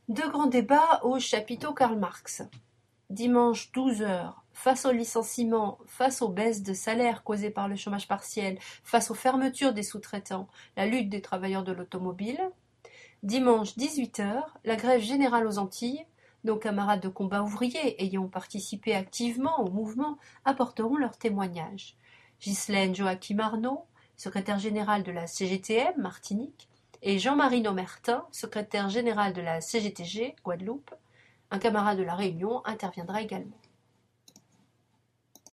Deux grands débats au chapiteau Karl Marx. Dimanche 12 heures. Face au licenciement, face aux baisses de salaire causées par le chômage partiel, face aux fermetures des sous-traitants, la lutte des travailleurs de l'automobile. Dimanche 18 heures. La grève générale aux Antilles. Nos camarades de combat ouvriers ayant participé activement au mouvement apporteront leurs témoignages. Ghislaine Joachim Arnaud, secrétaire générale de la CGTM Martinique, et Jean-Marie Nomertin, secrétaire général de la CGTG Guadeloupe. Un camarade de La Réunion interviendra également.